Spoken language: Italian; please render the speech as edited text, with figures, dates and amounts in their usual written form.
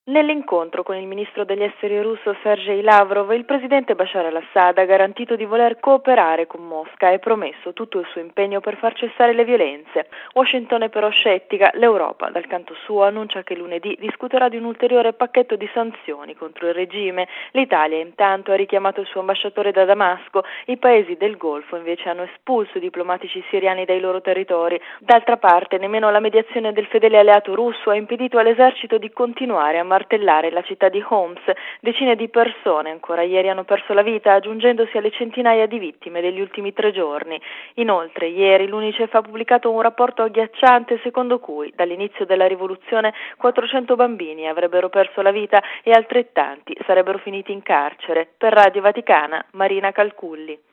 Nell'incontro con il ministro degli esteri russo Sergei Lavrov, il presidente Bashar al-Assad ha garantito di voler cooperare con Mosca e promesso tutto il suo impegno per far cessare le violenze. Washington è però scettica, l'Europa dal canto suo annuncia che lunedì discuterà di un ulteriore pacchetto di sanzioni contro il regime. L'Italia intanto ha richiamato il suo ambasciatore da Damasco, i paesi del Golfo invece hanno espulso i diplomatici siriani dai loro territori. D'altra parte nemmeno la mediazione del fedele alleato russo ha impedito all'esercito di continuare a martellare la città di Homs. Decine di persone ancora ieri hanno perso la vita, aggiungendosi alle centinaia di vittime degli ultimi 3 giorni. Inoltre, ieri l'UNICEF ha pubblicato un rapporto agghiacciante secondo cui dall'inizio della rivoluzione 400 bambini avrebbero perso la vita e altrettanti sarebbero finiti in carcere. Per Radio Vaticana, Marina Calculli.